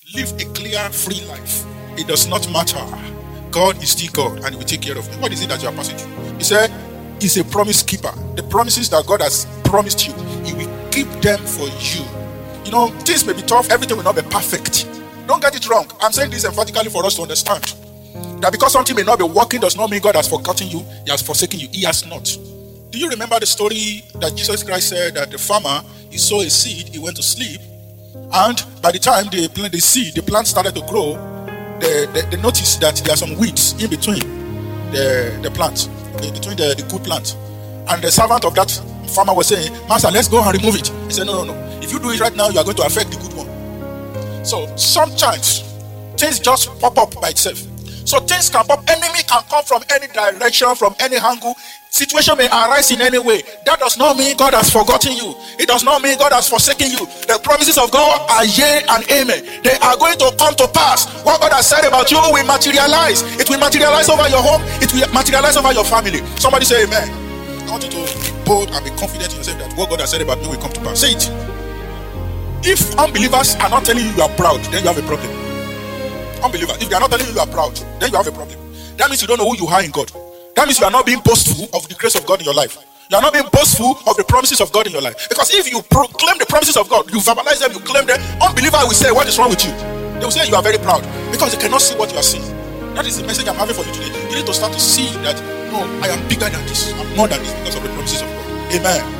Live a clear, free life. It does not matter. God is still God and He will take care of you. What is it that you are passing through? He said, He's a promise keeper. The promises that God has promised you, He will keep them for you. You know, things may be tough, everything will not be perfect. Don't get it wrong. I'm saying this emphatically for us to understand that because something may not be working does not mean God has forgotten you, He has forsaken you. He has not. Do you remember the story that Jesus Christ said that the farmer, he sowed a seed, he went to sleep, and by the time they planted the seed, the plant started to grow, they noticed that there are some weeds in between the plant, between the good plant. And the servant of that farmer was saying, Master, let's go and remove it. He said, no. If you do it right now, you are going to affect the good one. So sometimes things just pop up by itself. So things can pop, enemy can come from any direction, from any angle. Situation may arise in any way. That does not mean God has forgotten you. It does not mean God has forsaken you. The promises of God are yea and amen. They are going to come to pass. What God has said about you will materialize. It will materialize over your home. It will materialize over your family. Somebody say amen. I want you to be bold and be confident in yourself that what God has said about me will come to pass. Say it. If unbelievers are not telling you are proud, then you have a problem. Unbelievers, if they are not telling you are proud, then you have a problem. That means you don't know who you are in God. That means you are not being boastful of the grace of God in your life. You are not being boastful of the promises of God in your life. Because if you proclaim the promises of God, you verbalize them, you claim them, unbeliever will say, what is wrong with you? They will say you are very proud because they cannot see what you are seeing. That is the message I'm having for you today. You need to start to see that, no, I am bigger than this. I'm more than this because of the promises of God. Amen.